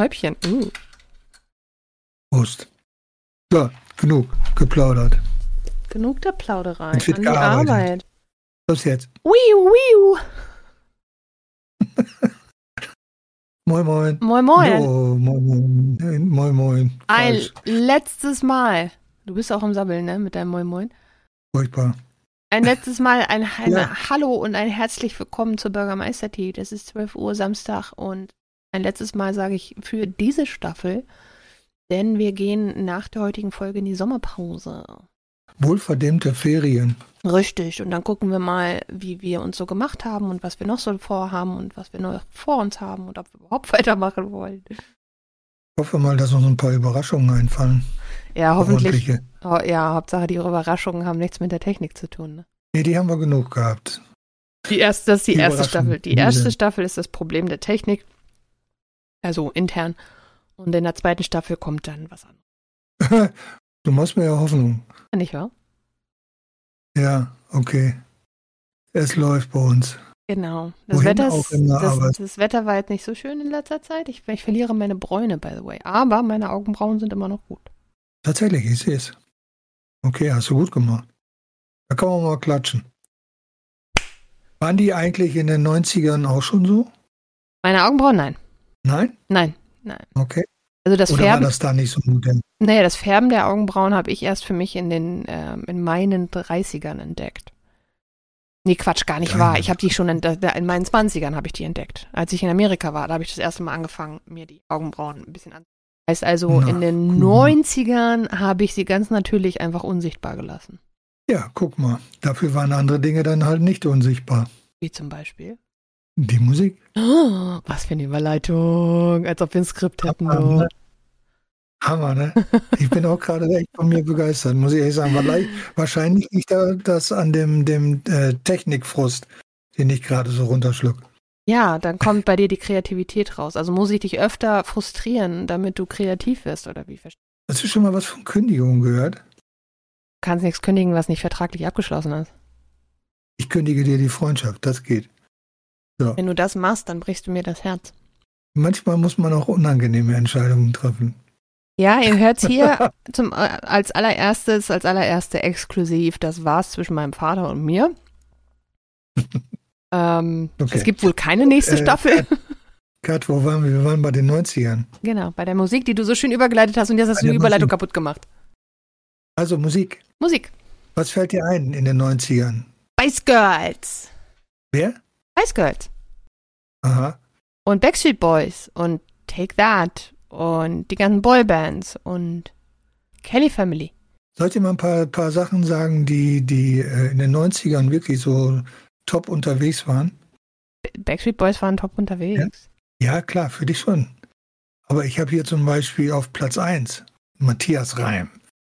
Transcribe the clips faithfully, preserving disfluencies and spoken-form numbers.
Stäbchen. Uh. Prost. So, genug geplaudert. Genug der Plauderei. Jetzt wird An die gearbeitet. Arbeit. Was jetzt? Wiu, wiu. Moin, moin. Moin, moin. Oh, moin, moin. Nein, Moin, moin. Ein Falsch. letztes Mal. Du bist auch am Sabbeln, ne? Mit deinem Moin, moin. Furchtbar. Ein letztes Mal ein, ein Ja. Hallo und ein herzlich willkommen zur Bürgermeister-Tee. Das ist zwölf Uhr Samstag und ein letztes Mal sage ich für diese Staffel, denn wir gehen nach der heutigen Folge in die Sommerpause. Wohlverdiente Ferien. Richtig, und dann gucken wir mal, wie wir uns so gemacht haben und was wir noch so vorhaben und was wir noch vor uns haben und ob wir überhaupt weitermachen wollen. Ich hoffe mal, dass uns ein paar Überraschungen einfallen. Ja, hoffentlich. Ordentliche. Oh, ja, Hauptsache die Überraschungen haben nichts mit der Technik zu tun. Ne? Nee, die haben wir genug gehabt. Die erste, das ist die, Die erste Überraschung. Staffel. Die erste Staffel ist das Problem der Technik, also intern. Und in der zweiten Staffel kommt dann was anderes. Du machst mir ja Hoffnung. Nicht wahr? Ja, okay. Es läuft bei uns. Genau. Das Wohin Wetter, auch ist, in der das, Arbeit. das Wetter war jetzt nicht so schön in letzter Zeit. Ich, ich verliere meine Bräune, by the way. Aber meine Augenbrauen sind immer noch gut. Tatsächlich, ich sehe es. Okay, hast du gut gemacht. Da kann man mal klatschen. Waren die eigentlich in den neunzigern auch schon so? Meine Augenbrauen, nein. Nein? Nein, nein. Okay. Also das Oder war Färben, das da nicht so modern? naja, das Färben der Augenbrauen habe ich erst für mich in den, ähm, in meinen dreißigern entdeckt. Nee, Quatsch, gar nicht Deine. wahr. Ich habe die schon in, in meinen zwanzigern habe ich die entdeckt. Als ich in Amerika war, da habe ich das erste Mal angefangen, mir die Augenbrauen ein bisschen anzuziehen. Heißt also, Na, in den cool. neunzigern habe ich sie ganz natürlich einfach unsichtbar gelassen. Ja, guck mal. Dafür waren andere Dinge dann halt nicht unsichtbar. Wie zum Beispiel. Die Musik. Oh, was für eine Überleitung. Als ob wir ein Skript hätten. Hammer, So. ne? Hammer, ne? Ich bin auch gerade echt von mir begeistert, muss ich ehrlich sagen. Weil wahrscheinlich liegt da das an dem, dem äh, Technikfrust, den ich gerade so runterschluck. Ja, dann kommt bei dir die Kreativität raus. Also muss ich dich öfter frustrieren, damit du kreativ wirst, oder wie? Hast du schon mal was von Kündigung gehört? Du kannst nichts kündigen, was nicht vertraglich abgeschlossen ist. Ich kündige dir die Freundschaft, das geht. So. Wenn du das machst, dann brichst du mir das Herz. Manchmal muss man auch unangenehme Entscheidungen treffen. Ja, ihr hört hier zum, äh, als allererstes, als allererste exklusiv, das war's zwischen meinem Vater und mir. ähm, Okay. Es gibt wohl keine nächste Äh, Staffel. Kat, wo waren wir? Wir waren bei den neunzigern. Genau, bei der Musik, die du so schön übergeleitet hast und jetzt hast Bei du die der Überleitung Musik. kaputt gemacht. Also Musik. Musik. Was fällt dir ein in den neunzigern? Spice Girls. Wer? Spice Girls. Aha. Und Backstreet Boys und Take That und die ganzen Boybands und Kelly Family. Soll ich dir mal ein paar, paar Sachen sagen, die, die äh, in den neunzigern wirklich so top unterwegs waren? Backstreet Boys waren top unterwegs. Ja, klar, für dich schon. Aber ich habe hier zum Beispiel auf Platz eins Matthias Reim.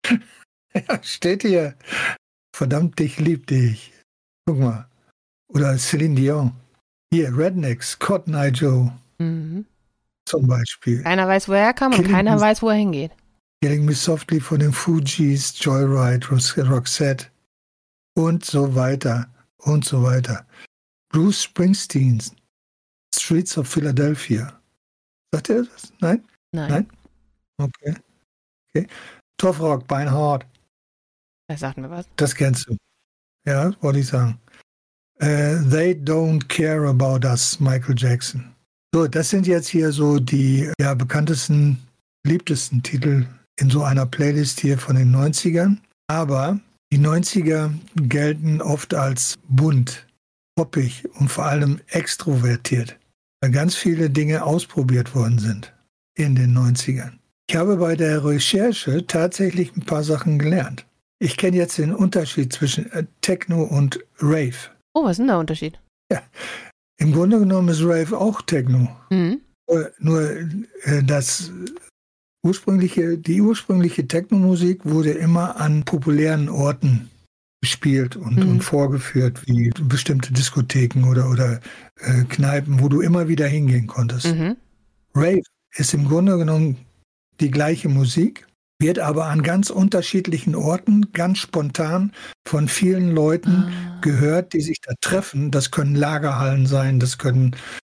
Ja, steht hier. Verdammt, ich lieb dich. Guck mal. Oder Celine Dion. Hier, Rednecks, Cotton Eye Joe Mhm. zum Beispiel. Keiner weiß, wo er kam und Killing keiner Me- weiß, wo er hingeht. Killing Me Softly von den Fugees, Joyride, Ros- Roxette und so weiter und so weiter. Bruce Springsteen, Streets of Philadelphia. Sagt er das? Nein? Nein. Nein? Okay. okay. Tough Rock, Beinhard. Er sagt mir was. Das kennst du. Ja, wollte ich sagen. Äh, They Don't Care About Us, Michael Jackson. So, das sind jetzt hier so die ja, bekanntesten, beliebtesten Titel in so einer Playlist hier von den neunzigern. Aber die neunziger gelten oft als bunt, poppig und vor allem extrovertiert, weil ganz viele Dinge ausprobiert worden sind in den neunzigern. Ich habe bei der Recherche tatsächlich ein paar Sachen gelernt. Ich kenne jetzt den Unterschied zwischen äh, Techno und Rave. Oh, was ist denn der Unterschied? Im Grunde genommen ist Rave auch Techno. Mhm. Nur, nur äh, das ursprüngliche, die ursprüngliche Techno-Musik wurde immer an populären Orten gespielt und, Mhm. und vorgeführt, wie bestimmte Diskotheken oder, oder äh, Kneipen, wo du immer wieder hingehen konntest. Mhm. Rave ist im Grunde genommen die gleiche Musik, wird aber an ganz unterschiedlichen Orten, ganz spontan von vielen Leuten Ah. gehört, die sich da treffen. Das können Lagerhallen sein, das können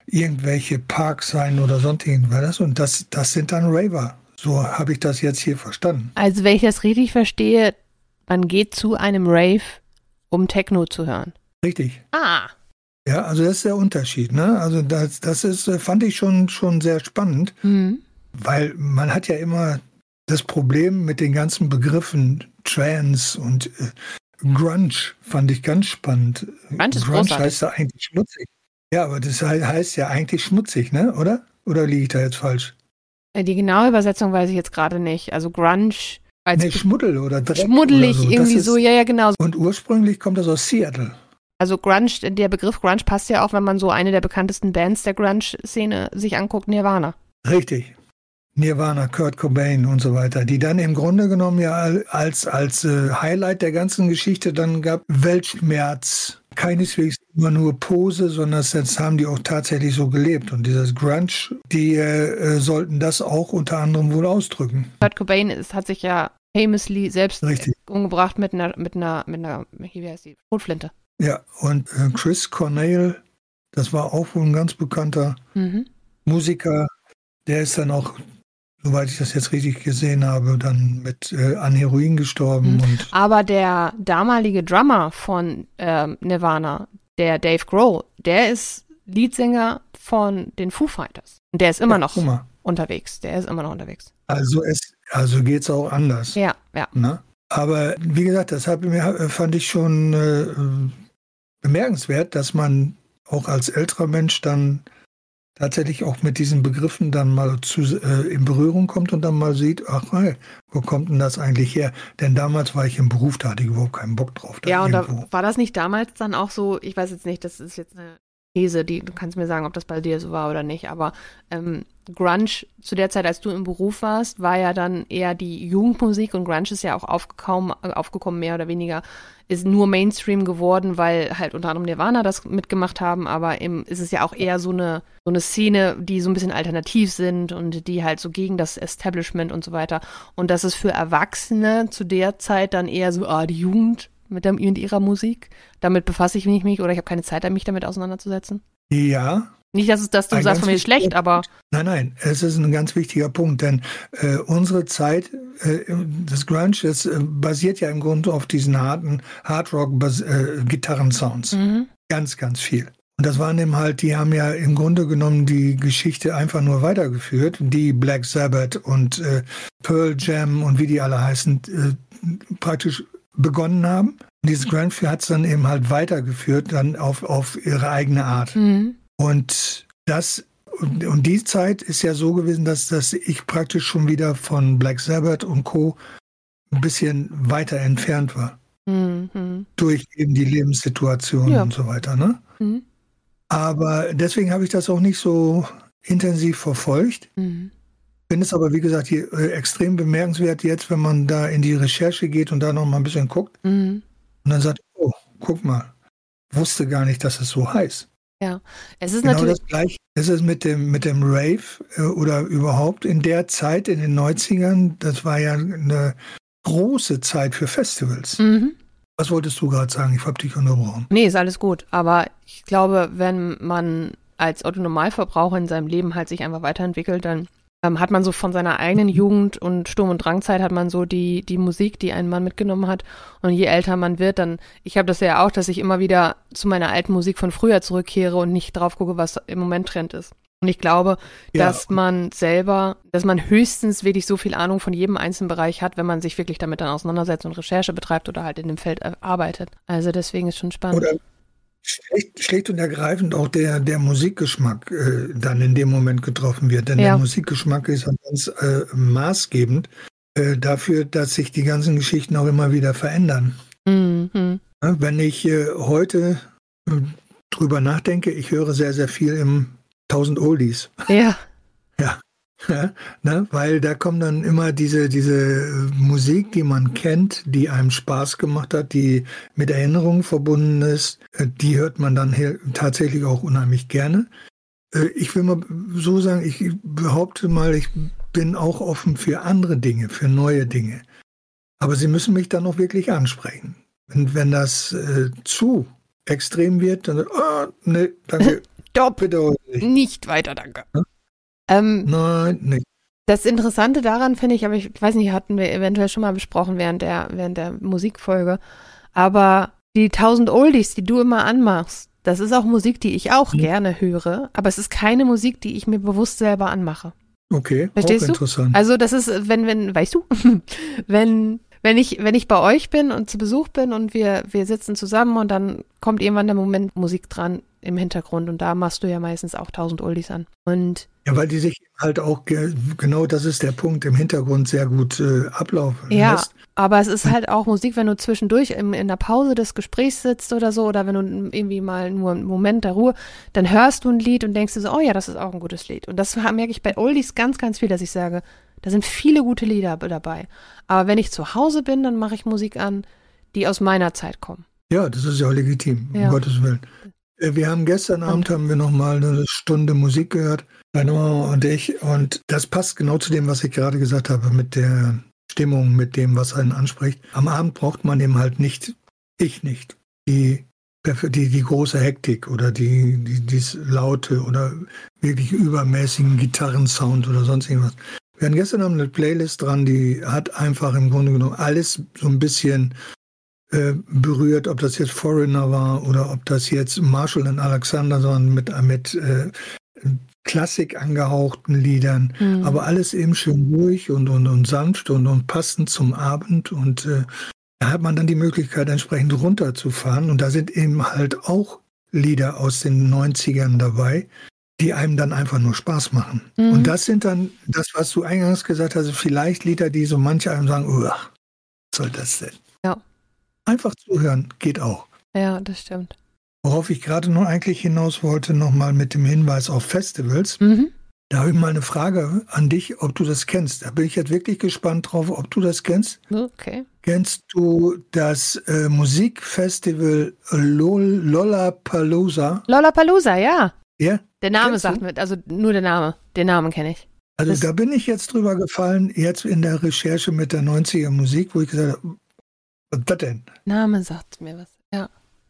irgendwelche Parks sein oder sonst irgendwas. Und das, das sind dann Raver. So habe ich das jetzt hier verstanden. Also wenn ich das richtig verstehe, man geht zu einem Rave, um Techno zu hören. Richtig. Ah. Ja, also das ist der Unterschied. Ne? Also das, das ist, fand ich schon, schon sehr spannend, Mhm. weil man hat ja immer das Problem mit den ganzen Begriffen Trance und äh, Grunge, fand ich ganz spannend. Grunge ist Grunge großartig. heißt ja eigentlich schmutzig. Ja, aber das he- heißt ja eigentlich schmutzig, ne? Oder? Oder liege ich da jetzt falsch? Die genaue Übersetzung weiß ich jetzt gerade nicht. Also Grunge als Nee, Schmuddel oder Dreck schmuddelig oder so. irgendwie Das ist, so, ja, ja, genau. Und ursprünglich kommt das aus Seattle. Also Grunge, der Begriff Grunge passt ja auch, wenn man so eine der bekanntesten Bands der Grunge-Szene sich anguckt, Nirvana. Richtig. Nirvana, Kurt Cobain und so weiter, die dann im Grunde genommen ja als, als äh, Highlight der ganzen Geschichte dann gab, Weltschmerz. Keineswegs immer nur Pose, sondern das haben die auch tatsächlich so gelebt. Und dieses Grunge, die äh, sollten das auch unter anderem wohl ausdrücken. Kurt Cobain ist, hat sich ja famously selbst Richtig. umgebracht mit einer, mit einer, mit einer, wie heißt die, Schrotflinte. Ja, und äh, Chris Cornell, das war auch wohl ein ganz bekannter Mhm. Musiker, der ist dann auch, soweit ich das jetzt richtig gesehen habe, dann mit äh, an Heroin gestorben. Mhm. Und Aber der damalige Drummer von ähm, Nirvana, der Dave Grohl, der ist Leadsänger von den Foo Fighters. Und der ist immer ja, noch guck mal. unterwegs. Der ist immer noch unterwegs. Also, es, also geht es auch anders. Ja, ja. Ne? Aber wie gesagt, das hab, fand ich schon äh, bemerkenswert, dass man auch als älterer Mensch dann tatsächlich auch mit diesen Begriffen dann mal zu, äh, in Berührung kommt und dann mal sieht, ach, hey, wo kommt denn das eigentlich her? Denn damals war ich im Beruf, da hatte ich überhaupt keinen Bock drauf. Da Ja, und irgendwo. da war das nicht damals dann auch so, ich weiß jetzt nicht, das ist jetzt eine These, die, du kannst mir sagen, ob das bei dir so war oder nicht, aber ähm, Grunge zu der Zeit, als du im Beruf warst, war ja dann eher die Jugendmusik und Grunge ist ja auch aufgekommen, aufgekommen mehr oder weniger, ist nur Mainstream geworden, weil halt unter anderem Nirvana das mitgemacht haben, aber im, ist es ja auch eher so eine, so eine Szene, die so ein bisschen alternativ sind und die halt so gegen das Establishment und so weiter. Und das ist für Erwachsene zu der Zeit dann eher so, ah, die Jugend mit, der, mit ihrer Musik. Damit befasse ich mich nicht oder ich habe keine Zeit, mich damit auseinanderzusetzen. Ja. Nicht, dass, es, dass du Ein sagst, ganz von mir ist schlecht, wichtiger- aber Nein, nein, es ist ein ganz wichtiger Punkt, denn äh, unsere Zeit, äh, das Grunge, das äh, basiert ja im Grunde auf diesen harten Hardrock-Gitarren-Sounds. mhm. Ganz, ganz viel. Und das waren eben halt, die haben ja im Grunde genommen die Geschichte einfach nur weitergeführt, die Black Sabbath und äh, Pearl Jam und wie die alle heißen, äh, praktisch begonnen haben. Und dieses Grunge hat es dann eben halt weitergeführt, dann auf, auf ihre eigene Art. Mhm. Und das und, und die Zeit ist ja so gewesen, dass, dass ich praktisch schon wieder von Black Sabbath und Co. ein bisschen weiter entfernt war. Mhm. Durch eben die Lebenssituation Ja. und so weiter. Ne? Mhm. Aber deswegen habe ich das auch nicht so intensiv verfolgt. Mhm. Finde es aber, wie gesagt, hier, äh, extrem bemerkenswert jetzt, wenn man da in die Recherche geht und da noch mal ein bisschen guckt. Mhm. Und dann sagt, oh, guck mal, wusste gar nicht, dass es so heißt. Ja, es ist Genau natürlich. das Gleiche ist es mit dem, mit dem Rave äh, oder überhaupt in der Zeit, in den neunzigern, das war ja eine große Zeit für Festivals. Mhm. Was wolltest du gerade sagen? Ich habe dich unterbrochen. Nee, ist alles gut. Aber ich glaube, wenn man als Otto-Normalverbraucher in seinem Leben halt sich einfach weiterentwickelt, dann ähm, hat man so von seiner eigenen Jugend und Sturm- und Drangzeit hat man so die, die Musik, die einen Mann mitgenommen hat. Und je älter man wird, dann, ich habe das ja auch, dass ich immer wieder zu meiner alten Musik von früher zurückkehre und nicht drauf gucke, was im Moment Trend ist. Und ich glaube, Ja. dass man selber, dass man höchstens wirklich so viel Ahnung von jedem einzelnen Bereich hat, wenn man sich wirklich damit dann auseinandersetzt und Recherche betreibt oder halt in dem Feld äh, arbeitet. Also deswegen ist schon spannend. Oder schlicht, schlicht und ergreifend auch der, der Musikgeschmack äh, dann in dem Moment getroffen wird. Denn Ja. der Musikgeschmack ist halt ganz äh, maßgebend äh, dafür, dass sich die ganzen Geschichten auch immer wieder verändern. Mhm. Ja, wenn ich äh, heute äh, drüber nachdenke, ich höre sehr, sehr viel im tausend Oldies. Ja. Ja, ne? Weil da kommt dann immer diese, diese äh, Musik, die man kennt, die einem Spaß gemacht hat, die mit Erinnerungen verbunden ist, äh, die hört man dann hier tatsächlich auch unheimlich gerne. Äh, ich will mal so sagen, ich behaupte mal, ich bin auch offen für andere Dinge, für neue Dinge. Aber sie müssen mich dann auch wirklich ansprechen. Und wenn das äh, zu extrem wird, dann, ah, nee, danke. Stopp. Bitte nicht. Nicht weiter, danke. Ja? Ähm, Nein, nicht. Das Interessante daran finde ich, aber ich weiß nicht, hatten wir eventuell schon mal besprochen während der, während der Musikfolge, aber die tausend Oldies, die du immer anmachst, das ist auch Musik, die ich auch mhm. gerne höre, aber es ist keine Musik, die ich mir bewusst selber anmache. Okay, Verstehst auch du? interessant. Also das ist, wenn, wenn, weißt du, wenn, wenn ich, wenn ich bei euch bin und zu Besuch bin und wir, wir sitzen zusammen und dann kommt irgendwann der Moment Musik dran im Hintergrund und da machst du ja meistens auch tausend Oldies an. Und ja, weil die sich halt auch, ge- genau das ist der Punkt, im Hintergrund sehr gut äh, ablaufen ja, lässt. aber es ist halt auch Musik, wenn du zwischendurch in, in der Pause des Gesprächs sitzt oder so, oder wenn du irgendwie mal nur einen Moment der Ruhe, dann hörst du ein Lied und denkst dir so, oh ja, das ist auch ein gutes Lied. Und das merke ich bei Oldies ganz, ganz viel, dass ich sage, da sind viele gute Lieder dabei. Aber wenn ich zu Hause bin, dann mache ich Musik an, die aus meiner Zeit kommen. Ja, das ist ja auch legitim, um Ja. Gottes Willen. Äh, Wir haben gestern Abend haben wir noch mal eine Stunde Musik gehört, meine Mama und ich, und das passt genau zu dem, was ich gerade gesagt habe, mit der Stimmung, mit dem, was einen anspricht. Am Abend braucht man eben halt nicht, ich nicht, die, die, die große Hektik oder die, die, dieses laute oder wirklich übermäßigen Gitarrensound oder sonst irgendwas. Wir hatten gestern Abend eine Playlist dran, die hat einfach im Grunde genommen alles so ein bisschen äh, berührt, ob das jetzt Foreigner war oder ob das jetzt Marshall und Alexander waren mit, mit äh, Klassik angehauchten Liedern, mhm. aber alles eben schön ruhig und, und, und sanft und, und passend zum Abend, und äh, da hat man dann die Möglichkeit, entsprechend runterzufahren, und da sind eben halt auch Lieder aus den neunzigern dabei, die einem dann einfach nur Spaß machen. Mhm. Und das sind dann, das, was du eingangs gesagt hast, vielleicht Lieder, die so manche einem sagen, was soll das denn? Ja. Einfach zuhören geht auch. Ja, das stimmt. Worauf ich gerade noch eigentlich hinaus wollte, nochmal mit dem Hinweis auf Festivals. Mhm. Da habe ich mal eine Frage an dich, ob du das kennst. Da bin ich jetzt wirklich gespannt drauf, ob du das kennst. Okay. Kennst du das äh, Musikfestival Lol Lollapalooza? Lollapalooza, ja. Ja? Der Name Kennst sagt du? mir, also nur der Name. Den Namen kenne ich. Also das da bin ich jetzt drüber gefallen, jetzt in der Recherche mit der neunziger Musik, wo ich gesagt habe, was ist das denn? Name sagt mir was, ja.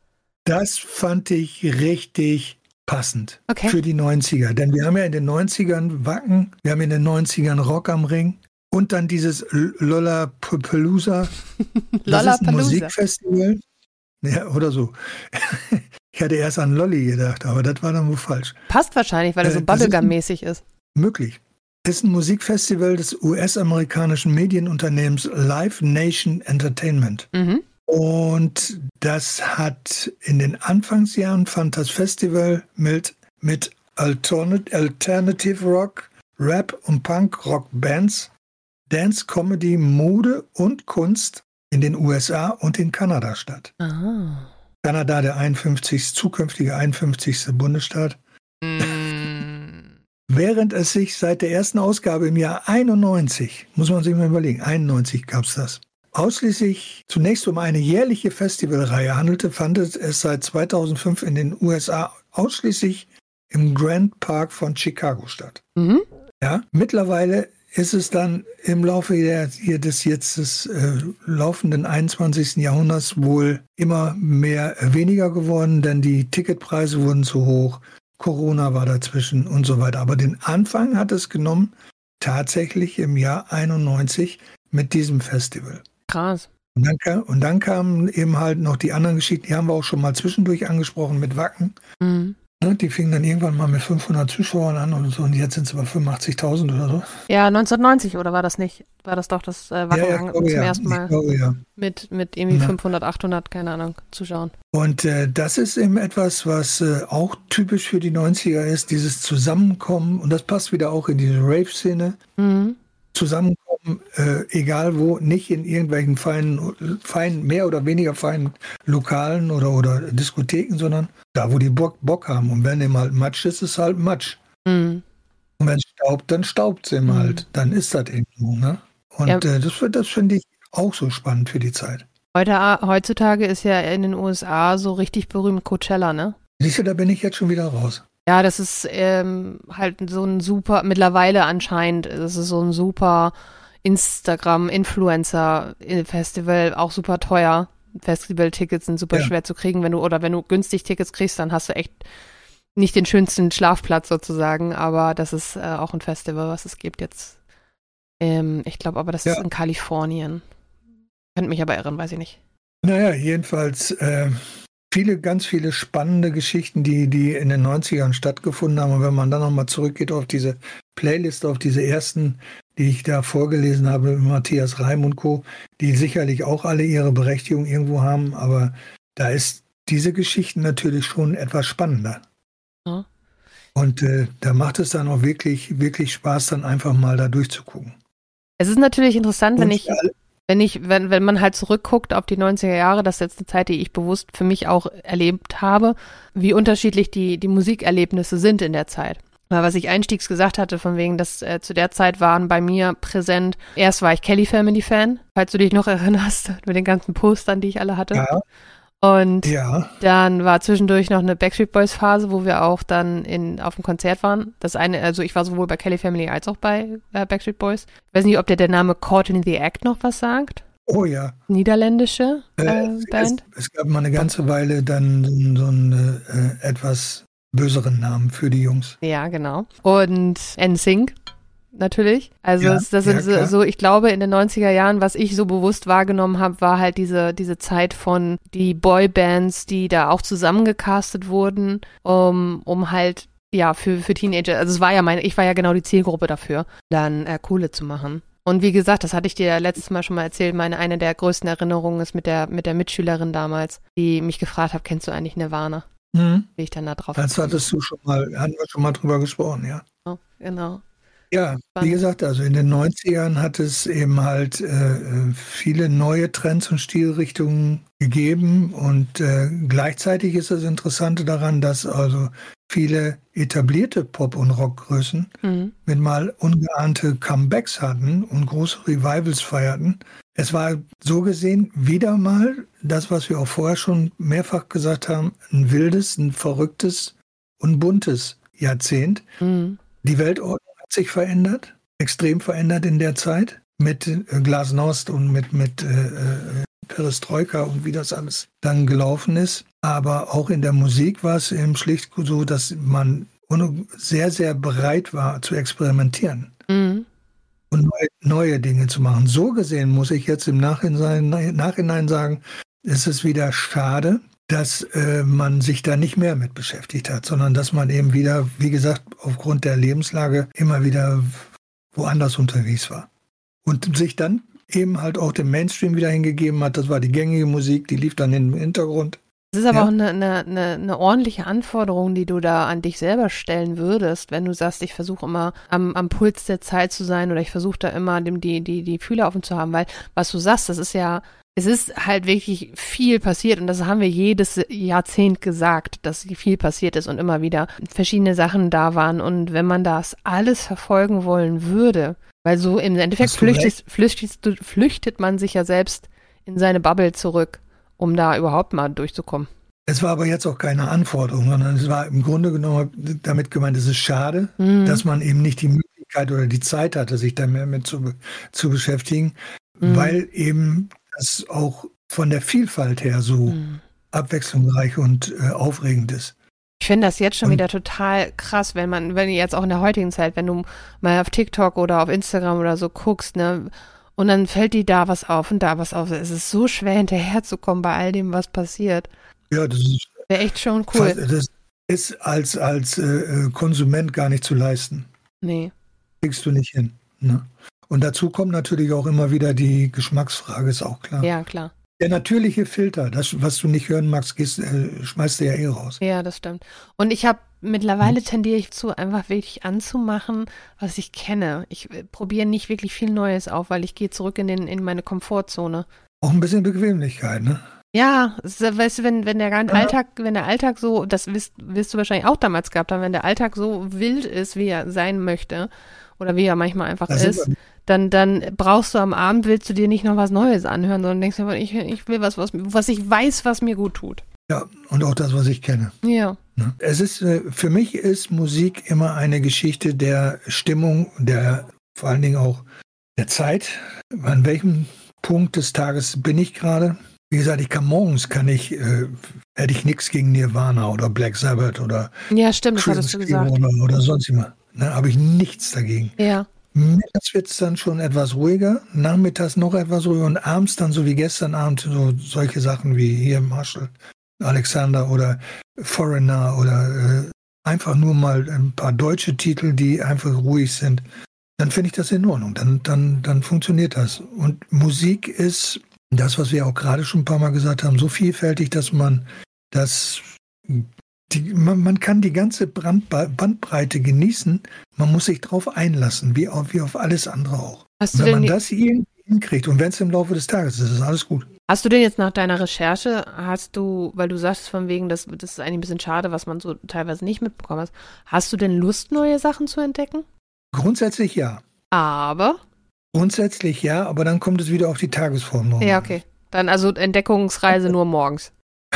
Das fand ich richtig passend Okay. für die neunziger. Denn wir haben ja in den neunzigern Wacken, wir haben in den neunzigern Rock am Ring und dann dieses Lollapalooza. Das ist ein Musikfestival. Ja, oder so. Ich hatte erst an Lolli gedacht, aber das war dann wohl falsch. Passt wahrscheinlich, weil er so Äh, das ist Bubblegum-mäßig ist. Möglich. Es ist ein Musikfestival des U S-amerikanischen Medienunternehmens Live Nation Entertainment. Mhm. Und das hat in den Anfangsjahren fand das Festival mit, mit Alternat- Alternative Rock, Rap und Punk-Rock Bands, Dance, Comedy, Mode und Kunst in den U S A und in Kanada statt. Aha. Kanada der einundfünfzigste zukünftige einundfünfzigste Bundesstaat. Mm. Während es sich seit der ersten Ausgabe im Jahr einundneunzig, muss man sich mal überlegen, einundneunzig gab es das, ausschließlich zunächst um eine jährliche Festivalreihe handelte, fand es seit zweitausendfünf in den U S A ausschließlich im Grand Park von Chicago statt. Mhm. Ja, mittlerweile ist es dann im Laufe der, hier des jetzt des äh, laufenden einundzwanzigsten Jahrhunderts wohl immer mehr äh, weniger geworden, denn die Ticketpreise wurden zu hoch, Corona war dazwischen und so weiter. Aber den Anfang hat es genommen, tatsächlich im Jahr einundneunzig mit diesem Festival. Krass. Und dann, kam, und dann kamen eben halt noch die anderen Geschichten, die haben wir auch schon mal zwischendurch angesprochen mit Wacken. Mhm. Die fingen dann irgendwann mal mit fünfhundert Zuschauern an und so, und jetzt sind es über fünfundachtzigtausend oder so. Ja, neunzehnhundertneunzig, oder war das nicht? War das doch das äh, Wacken Ja, ja, zum glaube, ja. ersten Mal Ich glaube, ja. mit, mit irgendwie Na. fünfhundert, achthundert, keine Ahnung, Zuschauern. Und äh, das ist eben etwas, was äh, auch typisch für die neunziger ist, dieses Zusammenkommen, und das passt wieder auch in diese Rave-Szene. Mhm. Zusammenkommen, äh, egal wo, nicht in irgendwelchen feinen, feinen, mehr oder weniger feinen Lokalen oder, oder Diskotheken, sondern da, wo die Bock, Bock haben. Und wenn eben halt Matsch ist, ist es halt Matsch. Mhm. Und wenn es staubt, dann staubt es eben Mhm. halt. Dann ist das eben so. Ne? Und Ja. äh, das, das finde ich auch so spannend für die Zeit. Heute, heutzutage ist ja in den U S A so richtig berühmt Coachella, ne? Siehst du, da bin ich jetzt schon wieder raus. Ja, das ist ähm, halt so ein super, mittlerweile anscheinend, das ist so ein super Instagram-Influencer-Festival, auch super teuer. Festival-Tickets sind super Ja. schwer zu kriegen, wenn du, oder wenn du günstig Tickets kriegst, dann hast du echt nicht den schönsten Schlafplatz sozusagen, aber das ist äh, auch ein Festival, was es gibt jetzt. Ähm, ich glaube aber, das ja. ist in Kalifornien. Könnte mich aber irren, weiß ich nicht. Naja, jedenfalls äh, viele, ganz viele spannende Geschichten, die, die in den neunzigern stattgefunden haben. Und wenn man dann nochmal zurückgeht auf diese Playlist, auf diese ersten, die ich da vorgelesen habe, Matthias Reim und Co., die sicherlich auch alle ihre Berechtigung irgendwo haben, aber da ist diese Geschichten natürlich schon etwas spannender. Ja. Und äh, da macht es dann auch wirklich, wirklich Spaß, dann einfach mal da durchzugucken. Es ist natürlich interessant, wenn ich, wenn ich, wenn, wenn man halt zurückguckt auf die neunziger Jahre, das ist jetzt eine Zeit, die ich bewusst für mich auch erlebt habe, wie unterschiedlich die, die Musikerlebnisse sind in der Zeit. Weil was ich einstiegs gesagt hatte, von wegen, dass äh, zu der Zeit waren bei mir präsent, erst war ich Kelly Family Fan, falls du dich noch erinnerst, mit den ganzen Postern, die ich alle hatte. Ja. Und ja. dann war zwischendurch noch eine Backstreet Boys Phase, wo wir auch dann in, auf dem Konzert waren. Das eine, also ich war sowohl bei Kelly Family als auch bei äh, Backstreet Boys. Ich weiß nicht, ob dir der Name Caught in the Act noch was sagt. Oh ja. Niederländische äh, äh, Band. Es, es gab mal eine ganze Weile dann so einen äh, etwas böseren Namen für die Jungs. Ja, genau. Und N Sync. Natürlich. Also ja, es, das sind ja, so, so, ich glaube, in den neunziger Jahren, was ich so bewusst wahrgenommen habe, war halt diese diese Zeit von die Boybands, die da auch zusammengecastet wurden, um um halt ja für für Teenager. Also es war ja meine, ich war ja genau die Zielgruppe dafür, dann äh, Kohle zu machen. Und wie gesagt, das hatte ich dir ja letztes Mal schon mal erzählt. Meine eine der größten Erinnerungen ist mit der mit der Mitschülerin damals, die mich gefragt hat, kennst du eigentlich Nirvana? Mhm. Wie ich dann da drauf. Das hattest du schon mal, hatten wir schon mal drüber gesprochen, ja. Oh, genau. Ja, wie gesagt, also in den neunzigern hat es eben halt äh, viele neue Trends und Stilrichtungen gegeben und äh, gleichzeitig ist das Interessante daran, dass also viele etablierte Pop- und Rockgrößen mhm. mit mal ungeahnte Comebacks hatten und große Revivals feierten. Es war so gesehen wieder mal das, was wir auch vorher schon mehrfach gesagt haben, ein wildes, ein verrücktes und buntes Jahrzehnt. Mhm. Die Weltordnung sich verändert, extrem verändert in der Zeit mit äh, Glasnost und mit, mit äh, Perestroika und wie das alles dann gelaufen ist. Aber auch in der Musik war es eben schlicht so, dass man sehr, sehr bereit war zu experimentieren mhm. und neue, neue Dinge zu machen. So gesehen muss ich jetzt im Nachhinein, Nachhinein sagen, ist es wieder schade, dass äh, man sich da nicht mehr mit beschäftigt hat, sondern dass man eben wieder, wie gesagt, aufgrund der Lebenslage immer wieder woanders unterwegs war. Und sich dann eben halt auch dem Mainstream wieder hingegeben hat. Das war die gängige Musik, die lief dann im Hintergrund. Das ist aber ja. auch eine, eine, eine, eine ordentliche Anforderung, die du da an dich selber stellen würdest, wenn du sagst, ich versuche immer am, am Puls der Zeit zu sein oder ich versuche da immer dem, die, die, die Fühler offen zu haben, weil was du sagst, das ist ja es ist halt wirklich viel passiert und das haben wir jedes Jahrzehnt gesagt, dass viel passiert ist und immer wieder verschiedene Sachen da waren. Und wenn man das alles verfolgen wollen würde, weil so im Endeffekt flüchtet, flüchtet, flüchtet man sich ja selbst in seine Bubble zurück, um da überhaupt mal durchzukommen. Es war aber jetzt auch keine Anforderung, sondern es war im Grunde genommen damit gemeint, es ist schade, mhm. dass man eben nicht die Möglichkeit oder die Zeit hatte, sich da mehr mit zu, zu beschäftigen, mhm. weil eben das auch von der Vielfalt her so mhm. abwechslungsreich und äh, aufregend ist. Ich finde das jetzt schon und, wieder total krass, wenn man, wenn jetzt auch in der heutigen Zeit, wenn du mal auf TikTok oder auf Instagram oder so guckst, ne, und dann fällt dir da was auf und da was auf. Es ist so schwer hinterherzukommen bei all dem, was passiert. Ja, das ist wäre echt schon cool. Fast, das ist als, als äh, Konsument gar nicht zu leisten. Nee. Kriegst du nicht hin. Ne? Und dazu kommt natürlich auch immer wieder die Geschmacksfrage, ist auch klar. Ja, klar. Der natürliche Filter, das, was du nicht hören magst, gehst, äh, schmeißt du ja eh raus. Ja, das stimmt. Und ich habe mittlerweile hm. tendiere ich zu, einfach wirklich anzumachen, was ich kenne. Ich äh, probiere nicht wirklich viel Neues auf, weil ich gehe zurück in, den, in meine Komfortzone. Auch ein bisschen Bequemlichkeit, ne? Ja, es, weißt du, wenn, wenn der ganze Alltag, wenn der Alltag so, das wirst, wirst du wahrscheinlich auch damals gehabt haben, wenn der Alltag so wild ist, wie er sein möchte, oder wie er manchmal einfach das ist, dann, dann brauchst du am Abend, willst du dir nicht noch was Neues anhören, sondern denkst dir, ich, ich will was, was, was ich weiß, was mir gut tut. Ja, und auch das, was ich kenne. Ja. Es ist, für mich ist Musik immer eine Geschichte der Stimmung, der, vor allen Dingen auch der Zeit. An welchem Punkt des Tages bin ich gerade? wie gesagt, ich kann morgens, kann ich, äh, hätte ich nichts gegen Nirvana oder Black Sabbath oder Ja, stimmt, das hattest du gesagt. Oder, oder sonst immer. Ne, habe ich nichts dagegen. Ja. Mittags wird es dann schon etwas ruhiger, nachmittags noch etwas ruhiger und abends dann so wie gestern Abend so solche Sachen wie hier Marshall, Alexander oder Foreigner oder äh, einfach nur mal ein paar deutsche Titel, die einfach ruhig sind. Dann finde ich das in Ordnung. Dann, dann, dann funktioniert das. Und Musik ist das, was wir auch gerade schon ein paar Mal gesagt haben, so vielfältig, dass man das Die, man, man kann die ganze Brandba- Bandbreite genießen, man muss sich drauf einlassen, wie auf, wie auf alles andere auch. Hast du Wenn man denn, das irgendwie hinkriegt und wenn es im Laufe des Tages ist, ist alles gut. hast du denn jetzt nach deiner Recherche, hast du, weil du sagst von wegen, das, das ist eigentlich ein bisschen schade, was man so teilweise nicht mitbekommen hat, hast du denn Lust, neue Sachen zu entdecken? Grundsätzlich ja. Aber? Grundsätzlich ja, aber dann kommt es wieder auf die Tagesform noch. Ja, okay. Dann also Entdeckungsreise nur morgens.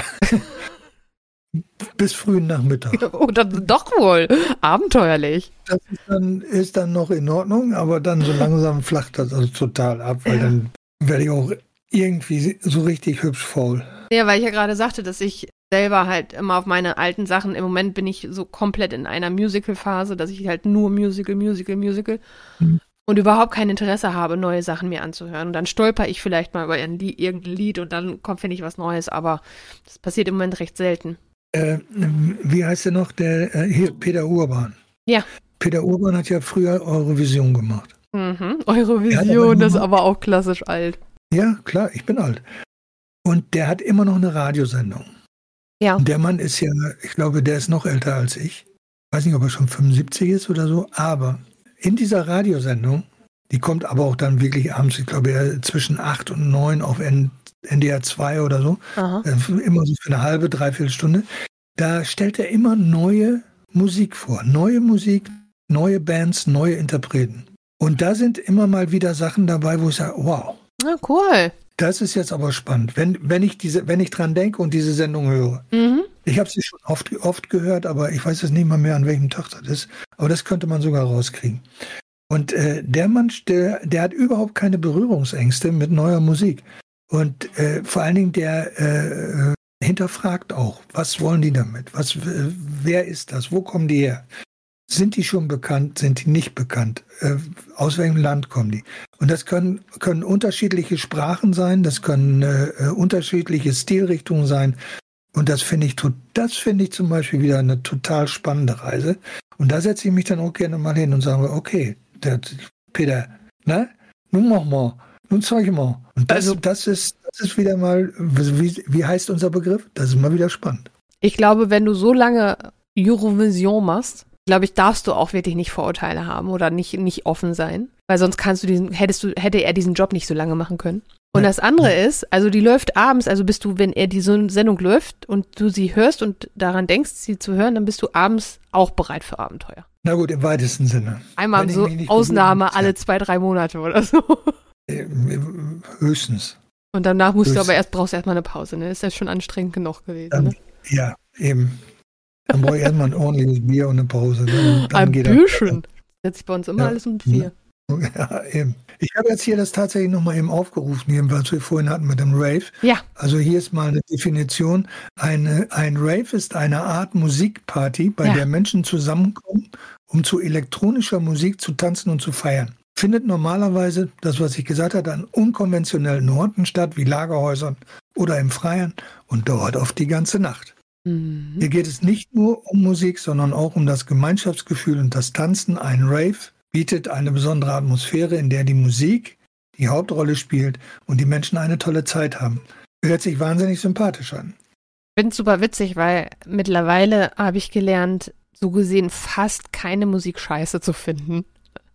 Bis frühen Nachmittag. Oh, dann doch wohl. Abenteuerlich. Das ist dann, ist dann noch in Ordnung, aber dann so langsam flacht das also total ab, weil ja. Dann werde ich auch irgendwie so richtig hübsch faul. Ja, weil ich ja gerade sagte, dass ich selber halt immer auf meine alten Sachen, im Moment bin ich so komplett in einer Musical-Phase, dass ich halt nur Musical, Musical, Musical hm. und überhaupt kein Interesse habe, neue Sachen mir anzuhören. Und dann stolper ich vielleicht mal über ein Lied, irgendein Lied und dann kommt, finde ich, was Neues, aber das passiert im Moment recht selten. Äh, wie heißt der noch? Der, äh, hier, Peter Urban. Ja. Peter Urban hat ja früher Eurovision gemacht. Mhm. Eurovision ist aber auch klassisch alt. Ja, klar, ich bin alt. Und der hat immer noch eine Radiosendung. Ja. Und der Mann ist ja, ich glaube, der ist noch älter als ich. Ich weiß nicht, ob er schon fünfundsiebzig ist oder so, aber in dieser Radiosendung, die kommt aber auch dann wirklich abends, ich glaube, eher zwischen acht und neun auf N D R zwei oder so, äh, immer so für eine halbe, dreiviertel Stunde. Da stellt er immer neue Musik vor. Neue Musik, neue Bands, neue Interpreten. Und da sind immer mal wieder Sachen dabei, wo ich sage, wow. Ah, cool. Das ist jetzt aber spannend, wenn, wenn ich diese, wenn ich dran denke und diese Sendung höre. Mhm. Ich habe sie schon oft, oft gehört, aber ich weiß jetzt nicht mal mehr, an welchem Tag das ist. Aber das könnte man sogar rauskriegen. Und äh, der Mann, der, der hat überhaupt keine Berührungsängste mit neuer Musik. Und äh, vor allen Dingen, der äh, hinterfragt auch, was wollen die damit? Was, äh, wer ist das? Wo kommen die her? Sind die schon bekannt? Sind die nicht bekannt? Äh, aus welchem Land kommen die? Und das können, können unterschiedliche Sprachen sein, das können äh, unterschiedliche Stilrichtungen sein. Und das finde ich, das finde ich zum Beispiel wieder eine total spannende Reise. Und da setze ich mich dann auch gerne mal hin und sage, okay, der, Peter, ne? Nun mach mal, nun zeig mal. Und das, also, das, ist, das ist wieder mal, wie, wie heißt unser Begriff? Das ist mal wieder spannend. Ich glaube, wenn du so lange Eurovision machst, glaube ich, darfst du auch wirklich nicht Vorurteile haben oder nicht, nicht offen sein. Weil sonst kannst du diesen, hättest du, hätte er diesen Job nicht so lange machen können. Und ja. Das andere ist, also die läuft abends, also bist du, wenn er diese Sendung läuft und du sie hörst und daran denkst, sie zu hören, dann bist du abends auch bereit für Abenteuer. Na gut, im weitesten Sinne. Einmal so Ausnahme alle zwei, drei Monate oder so. Höchstens. Und danach musst Höchstens. du aber erst, brauchst du erstmal eine Pause, ne? Ist ja schon anstrengend genug gewesen, dann, ne? Ja, eben. Dann brauche ich erstmal ein ordentliches Bier und eine Pause. Dann, dann ein geht Bierchen. Setzt sich bei uns immer ja. alles um vier. Ja, eben. Ich habe jetzt hier das tatsächlich nochmal eben aufgerufen, hier, was wir vorhin hatten mit dem Rave. Ja. Also hier ist mal eine Definition. Eine, ein Rave ist eine Art Musikparty, bei ja. der Menschen zusammenkommen, um zu elektronischer Musik zu tanzen und zu feiern. Findet normalerweise, das was ich gesagt hatte, an unkonventionellen Orten statt, wie Lagerhäusern oder im Freien und dauert oft die ganze Nacht. Mhm. Hier geht es nicht nur um Musik, sondern auch um das Gemeinschaftsgefühl und das Tanzen. Ein Rave bietet eine besondere Atmosphäre, in der die Musik die Hauptrolle spielt und die Menschen eine tolle Zeit haben. Hört sich wahnsinnig sympathisch an. Ich finde es super witzig, weil mittlerweile habe ich gelernt, so gesehen fast keine Musik scheiße zu finden.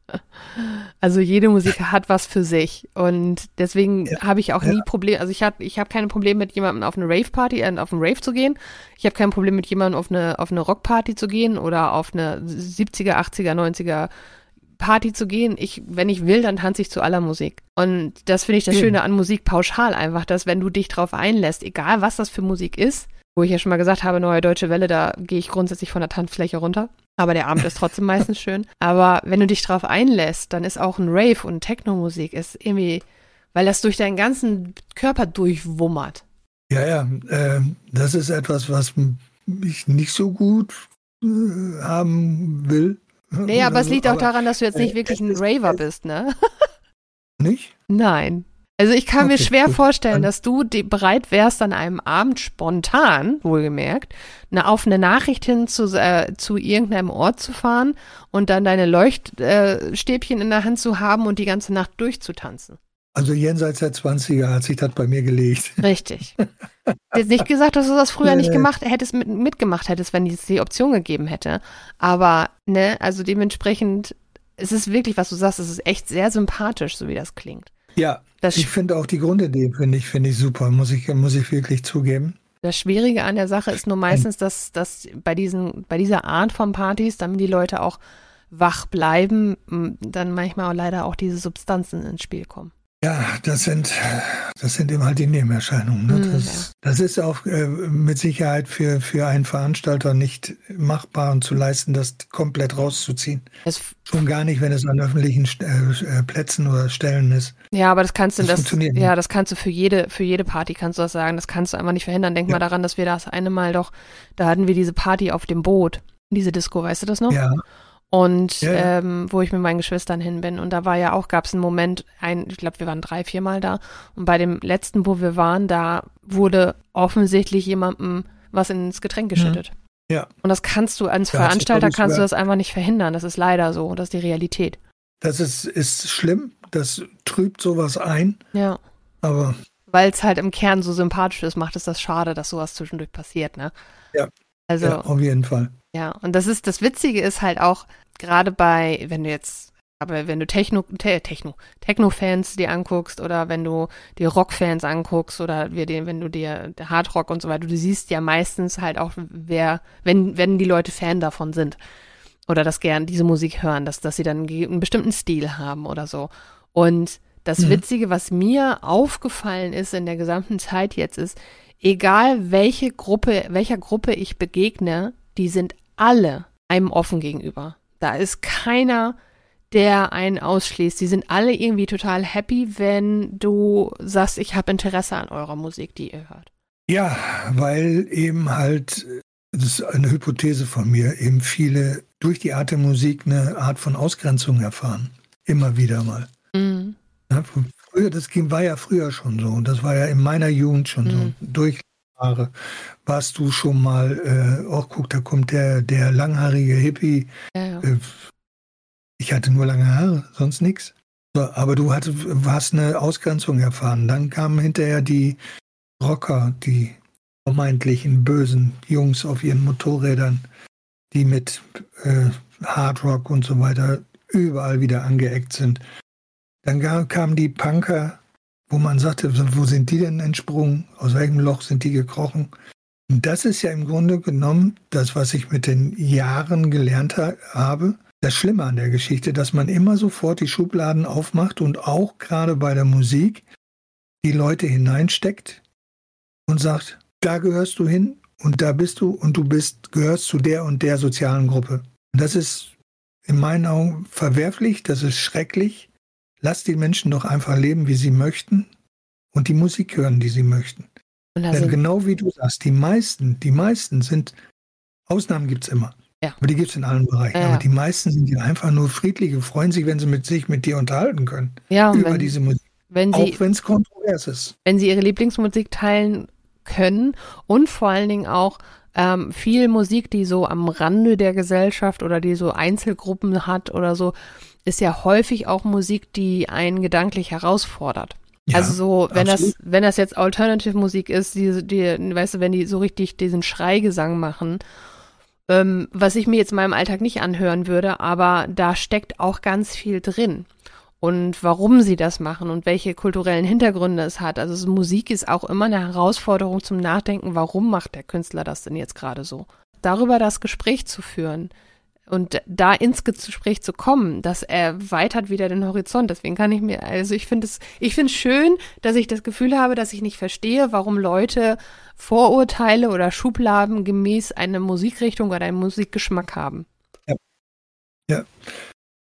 Also jede Musik hat was für sich und deswegen ja, habe ich auch ja. nie Probleme, also ich habe ich hab keine Probleme mit jemandem auf eine Rave-Party, äh, auf einen Rave zu gehen. Ich habe kein Problem mit jemandem auf eine, auf eine Rock-Party zu gehen oder auf eine siebziger, achtziger, neunziger Party zu gehen. Ich, wenn ich will, dann tanze ich zu aller Musik. Und das finde ich das ja. Schöne an Musik pauschal einfach, dass wenn du dich drauf einlässt, egal was das für Musik ist, wo ich ja schon mal gesagt habe, Neue Deutsche Welle, da gehe ich grundsätzlich von der Tanzfläche runter. Aber der Abend ist trotzdem meistens schön. Aber wenn du dich drauf einlässt, dann ist auch ein Rave und Techno-Musik ist irgendwie, weil das durch deinen ganzen Körper durchwummert. Ja, ja, äh, das ist etwas, was ich nicht so gut äh, haben will. Nee, aber es So, liegt auch aber, daran, dass du jetzt nicht äh, wirklich es ein ist, Raver es, bist, ne? nicht? Nein. Also ich kann mir Okay, schwer gut. vorstellen, Dann, dass du die, bereit wärst, an einem Abend spontan, wohlgemerkt, eine, auf eine Nachricht hin zu, äh, zu irgendeinem Ort zu fahren und dann deine Leuchtstäbchen äh, Stäbchen in der Hand zu haben und die ganze Nacht durchzutanzen. also jenseits der Zwanziger hat sich das bei mir gelegt. Richtig. Jetzt nicht gesagt, dass du das früher nicht Äh, gemacht hättest, mit, mitgemacht hättest, wenn es die Option gegeben hätte. Aber, ne, also dementsprechend, es ist wirklich, was du sagst, es ist echt sehr sympathisch, so wie das klingt. ja, Das, ich finde auch die Grundidee, finde ich, finde ich super, muss ich, muss ich wirklich zugeben. das Schwierige an der Sache ist nur Und meistens, dass, dass bei diesen, bei dieser Art von Partys, damit die Leute auch wach bleiben, m, dann manchmal auch leider auch diese Substanzen ins Spiel kommen. ja, das sind, das sind eben halt die Nebenerscheinungen. Ne? Mm, ja. Das, das ist auch äh, mit Sicherheit für, für einen Veranstalter nicht machbar und zu leisten, das komplett rauszuziehen. Das, Schon gar nicht, wenn es an öffentlichen äh, äh, Plätzen oder Stellen ist. ja, aber das kannst du, Das das, funktioniert ja, nicht. das kannst du für jede, für jede Party kannst du das sagen. Das kannst du einfach nicht verhindern. Denk Ja, mal daran, dass wir das eine Mal doch, da hatten wir diese Party auf dem Boot, diese Disco, weißt du das noch? ja, Und ja, ja. ähm, wo ich mit meinen Geschwistern hin bin. Und da war ja auch, gab es einen Moment, ein, ich glaube, wir waren drei, viermal da. Und bei dem letzten, wo wir waren, da wurde offensichtlich jemandem was ins Getränk geschüttet. Ja, Und das kannst du als da hat sich, Veranstalter glaube ich, kannst du sogar, das einfach nicht verhindern. Das ist leider so. Das ist die Realität. das ist, ist schlimm, das trübt sowas ein, Ja. aber Weil es halt im Kern so sympathisch ist, macht es das schade, dass sowas zwischendurch passiert, ne? ja, Also, ja, auf jeden Fall. ja. Und das ist, das Witzige ist halt auch, gerade bei, wenn du jetzt, aber wenn du Techno, Te, Techno, Techno-Fans dir anguckst oder wenn du dir Rock-Fans anguckst oder wir den, wenn du dir Hardrock und so weiter, du siehst ja meistens halt auch, wer, wenn, wenn die Leute Fan davon sind oder das gern diese Musik hören, dass, dass sie dann einen bestimmten Stil haben oder so. Und das Mhm. Witzige, was mir aufgefallen ist in der gesamten Zeit jetzt ist, egal welche Gruppe, welcher Gruppe ich begegne, die sind alle einem offen gegenüber. Da ist keiner, der einen ausschließt. Die sind alle irgendwie total happy, wenn du sagst, ich habe Interesse an eurer Musik, die ihr hört. Ja, weil eben halt, das ist eine Hypothese von mir, eben viele durch die Art der Musik eine Art von Ausgrenzung erfahren. Immer wieder mal. Mhm. Ja, früher, das ging, war ja früher schon so. Und das war ja in meiner Jugend schon Mhm. so. Durch Jahre warst du schon mal, äh, oh, guck, da kommt der, der langhaarige Hippie. Ja, ja. Äh, ich hatte nur lange Haare, sonst nichts. So, aber du hattest, hast eine Ausgrenzung erfahren. Dann kamen hinterher die Rocker, die vermeintlichen bösen Jungs auf ihren Motorrädern, die mit äh, Hardrock und so weiter überall wieder angeeckt sind. Dann ga- kamen die Punker, wo man sagte, wo sind die denn entsprungen? Aus welchem Loch sind die gekrochen? Und das ist ja im Grunde genommen das, was ich mit den Jahren gelernt ha- habe. Das Schlimme an der Geschichte, dass man immer sofort die Schubladen aufmacht und auch gerade bei der Musik die Leute hineinsteckt und sagt, da gehörst du hin und da bist du und du bist, gehörst zu der und der sozialen Gruppe. Und das ist in meinen Augen verwerflich, das ist schrecklich. Lasst die Menschen doch einfach leben, wie sie möchten und die Musik hören, die sie möchten. Und da Denn sind, genau wie du sagst, die meisten, die meisten sind, Ausnahmen gibt es immer, ja. aber die gibt es in allen Bereichen. Ja, Aber ja. die meisten sind ja einfach nur friedliche, freuen sich, wenn sie mit sich mit dir unterhalten können Ja, und über wenn, diese Musik, wenn sie, auch wenn es kontrovers ist. wenn sie ihre Lieblingsmusik teilen können und vor allen Dingen auch ähm, viel Musik, die so am Rande der Gesellschaft oder die so Einzelgruppen hat oder so, ist ja häufig auch Musik, die einen gedanklich herausfordert. Ja, Also so, wenn absolut. das, wenn das jetzt Alternative Musik ist, die, die, weißt du, wenn die so richtig diesen Schreigesang machen, ähm, was ich mir jetzt in meinem Alltag nicht anhören würde, aber da steckt auch ganz viel drin. Und warum sie das machen und welche kulturellen Hintergründe es hat. Also so Musik ist auch immer eine Herausforderung zum Nachdenken, warum macht der Künstler das denn jetzt gerade so? Darüber das Gespräch zu führen und da ins Gespräch zu kommen, das erweitert wieder den Horizont. Deswegen kann ich mir, also ich finde es, ich finde es schön, dass ich das Gefühl habe, dass ich nicht verstehe, warum Leute Vorurteile oder Schubladen gemäß einer Musikrichtung oder einem Musikgeschmack haben. Ja. Ja.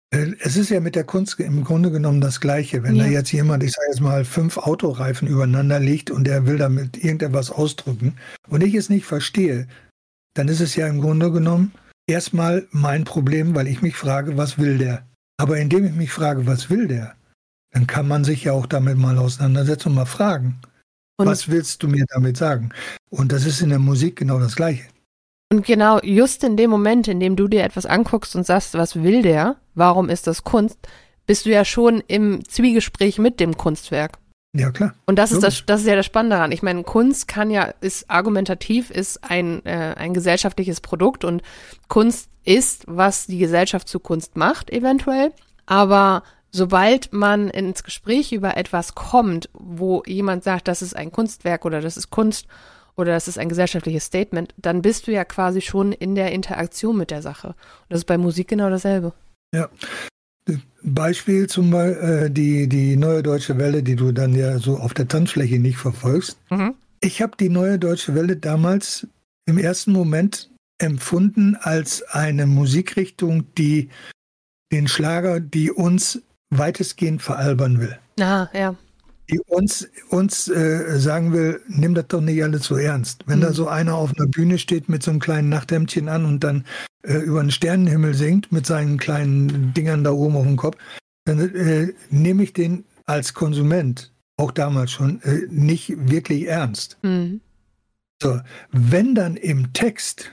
Es ist ja mit der Kunst im Grunde genommen das Gleiche. Wenn Ja. da jetzt jemand, ich sage jetzt mal, fünf Autoreifen übereinander legt und der will damit irgendetwas ausdrücken und ich es nicht verstehe, dann ist es ja im Grunde genommen erstmal mein Problem, weil ich mich frage, was will der? Aber indem ich mich frage, was will der, dann kann man sich ja auch damit mal auseinandersetzen und mal fragen, Und, was willst du mir damit sagen? Und das ist in der Musik genau das Gleiche. und genau, just in dem Moment, in dem du dir etwas anguckst und sagst, was will der, warum ist das Kunst, bist du ja schon im Zwiegespräch mit dem Kunstwerk. Ja, klar. Und das ist, Logisch. das, das ist ja das Spannende daran. Ich meine, Kunst kann ja, ist argumentativ, ist ein, äh, ein gesellschaftliches Produkt und Kunst ist, was die Gesellschaft zu Kunst macht, eventuell. Aber sobald man ins Gespräch über etwas kommt, wo jemand sagt, das ist ein Kunstwerk oder das ist Kunst oder das ist ein gesellschaftliches Statement, dann bist du ja quasi schon in der Interaktion mit der Sache. Und das ist bei Musik genau dasselbe. Ja. Beispiel zum Beispiel äh, die, die Neue Deutsche Welle, die du dann ja so auf der Tanzfläche nicht verfolgst. Mhm. Ich habe die Neue Deutsche Welle damals im ersten Moment empfunden als eine Musikrichtung, die den Schlager, die uns weitestgehend veralbern will. Ah, ja. Die uns, uns äh, sagen will, nimm das doch nicht alles so ernst. Wenn Mhm. da so einer auf einer Bühne steht mit so einem kleinen Nachthemdchen an und dann äh, über den Sternenhimmel singt mit seinen kleinen Dingern da oben auf dem Kopf, dann äh, nehme ich den als Konsument, auch damals schon, äh, nicht wirklich ernst. Mhm. So, wenn dann im Text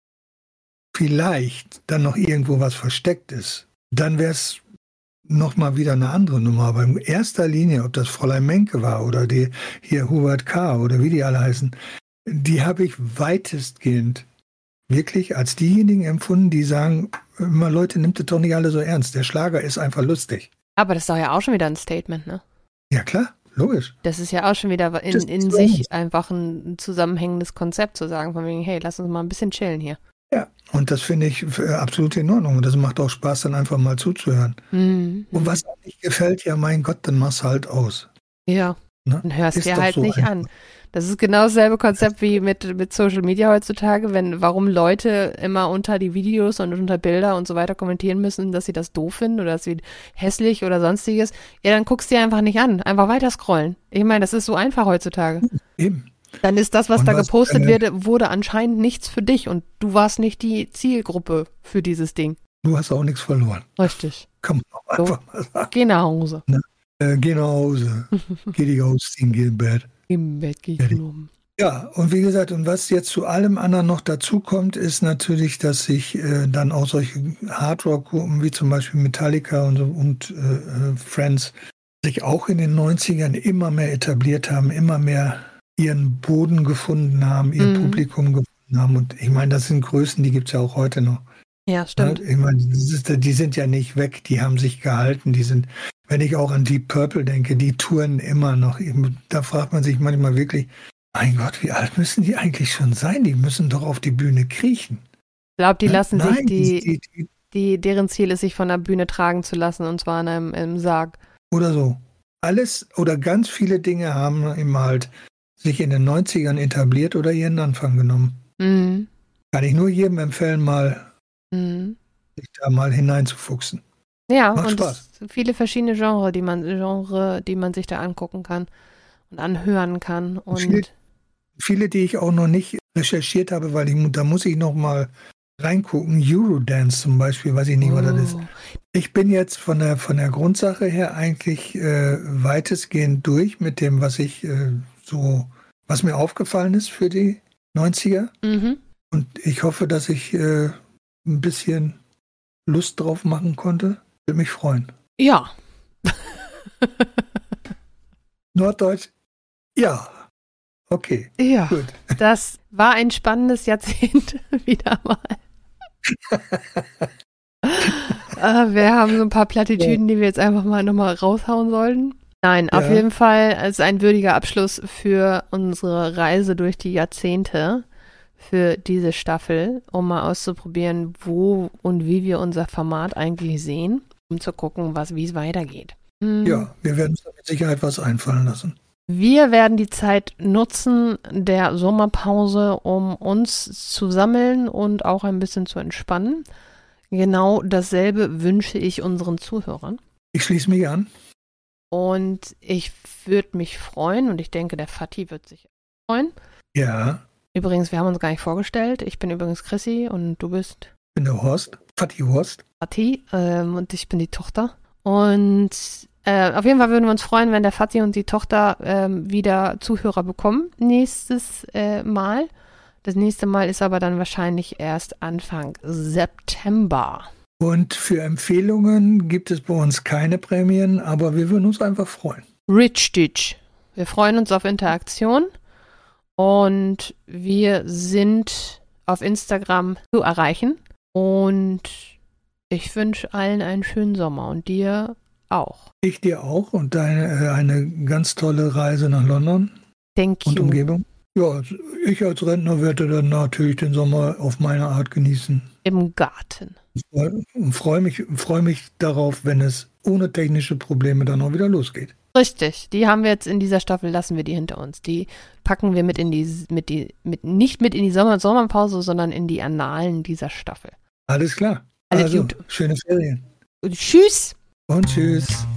vielleicht dann noch irgendwo was versteckt ist, dann wäre es nochmal wieder eine andere Nummer. Aber in erster Linie, ob das Fräulein Menke war oder die hier Hubert K. oder wie die alle heißen, die habe ich weitestgehend wirklich als diejenigen empfunden, die sagen, immer Leute, nimmt das doch nicht alle so ernst. Der Schlager ist einfach lustig. Aber das ist doch ja auch schon wieder ein Statement, ne? Ja klar, logisch. Das ist ja auch schon wieder in, Das in ist so. sich einfach ein zusammenhängendes Konzept, zu sagen von wegen, hey, lass uns mal ein bisschen chillen hier. Ja, und das finde ich äh, absolut in Ordnung. Und das macht auch Spaß, dann einfach mal zuzuhören. Mhm. Und was auch nicht gefällt, ja mein Gott, dann mach's halt aus. Ja, Ne? dann hörst Ist dir doch halt so nicht einfach. an. Das ist genau dasselbe Konzept wie mit, mit Social Media heutzutage, wenn, warum Leute immer unter die Videos und unter Bilder und so weiter kommentieren müssen, dass sie das doof finden oder dass sie hässlich oder sonstiges. Ja, dann guckst du dir einfach nicht an. Einfach weiter scrollen. Ich meine, das ist so einfach heutzutage. Eben. Dann ist das, was Und da was, gepostet äh, wird, wurde anscheinend nichts für dich und du warst nicht die Zielgruppe für dieses Ding. Du hast auch nichts verloren. Richtig. Kann man auch So. einfach mal sagen. Geh nach Hause. Äh, geh nach Hause. Geh dich ausziehen, geh ins Bett. Im Bett gehe ich Fertig. um. Ja, und wie gesagt, und was jetzt zu allem anderen noch dazu kommt, ist natürlich, dass sich äh, dann auch solche Hardrock-Gruppen wie zum Beispiel Metallica und, so, und äh, Friends sich auch in den neunzigern immer mehr etabliert haben, immer mehr ihren Boden gefunden haben, ihr Mhm. Publikum gefunden haben. Und ich meine, das sind Größen, die gibt es ja auch heute noch. Ja, stimmt. Ja, ich meine, das ist, die sind ja nicht weg, die haben sich gehalten, die sind, wenn ich auch an Deep Purple denke, die touren immer noch. Da fragt man sich manchmal wirklich, mein Gott, wie alt müssen die eigentlich schon sein? Die müssen doch auf die Bühne kriechen. Ich glaube, die Ne? lassen Nein, sich die, die, die, die, deren Ziel ist, sich von der Bühne tragen zu lassen und zwar in einem, einem Sarg. oder so. Alles oder ganz viele Dinge haben eben halt sich in den neunzigern etabliert oder ihren Anfang genommen. Mhm. Kann ich nur jedem empfehlen, mal Mhm. sich da mal hineinzufuchsen. Ja, Macht und Spaß. es sind viele verschiedene Genre, die man, Genre, die man sich da angucken kann und anhören kann. Und Viel- Viele, die ich auch noch nicht recherchiert habe, weil ich, da muss ich noch mal reingucken. Eurodance zum Beispiel, weiß ich nicht, was das ist. Oh. Ich bin jetzt von der, von der Grundsache her eigentlich äh, weitestgehend durch mit dem, was ich äh, so, was mir aufgefallen ist für die neunziger. Mhm. Und ich hoffe, dass ich äh, ein bisschen Lust drauf machen konnte. Würde mich freuen. Ja. Norddeutsch? Ja. Okay, Ja, gut. das war ein spannendes Jahrzehnt wieder mal. äh, wir haben so ein paar Plattitüden, die wir jetzt einfach mal nochmal raushauen sollten. Nein, auf Ja. jeden Fall als ein würdiger Abschluss für unsere Reise durch die Jahrzehnte, für diese Staffel, um mal auszuprobieren, wo und wie wir unser Format eigentlich sehen, um zu gucken, was wie es weitergeht. Hm. Ja, wir werden uns da mit Sicherheit was einfallen lassen. Wir werden die Zeit nutzen der Sommerpause, um uns zu sammeln und auch ein bisschen zu entspannen. Genau dasselbe wünsche ich unseren Zuhörern. Ich schließe mich an. Und ich würde mich freuen, und ich denke, der Fatih wird sich freuen. Ja. Übrigens, wir haben uns gar nicht vorgestellt. Ich bin übrigens Chrissy und du bist? Ich bin der Horst, Fatih Horst. Fatih, ähm, und ich bin die Tochter. Und äh, auf jeden Fall würden wir uns freuen, wenn der Fatih und die Tochter ähm, wieder Zuhörer bekommen nächstes äh, Mal. Das nächste Mal ist aber dann wahrscheinlich erst Anfang September. Und für Empfehlungen gibt es bei uns keine Prämien, aber wir würden uns einfach freuen. Richtig. Wir freuen uns auf Interaktion und wir sind auf Instagram zu erreichen. Und ich wünsche allen einen schönen Sommer und dir auch. Ich dir auch und deine, eine ganz tolle Reise nach London Thank und you. Umgebung. Ja, ich als Rentner werde dann natürlich den Sommer auf meine Art genießen. Im Garten. Und freue mich, freue mich darauf, wenn es ohne technische Probleme dann auch wieder losgeht. Richtig, die haben wir jetzt in dieser Staffel, lassen wir die hinter uns. Die packen wir mit in die, mit die, mit, nicht mit in die Sommer Sommerpause, sondern in die Annalen dieser Staffel. Alles klar. Alles also, gut. schöne Ferien. Und tschüss. Und tschüss.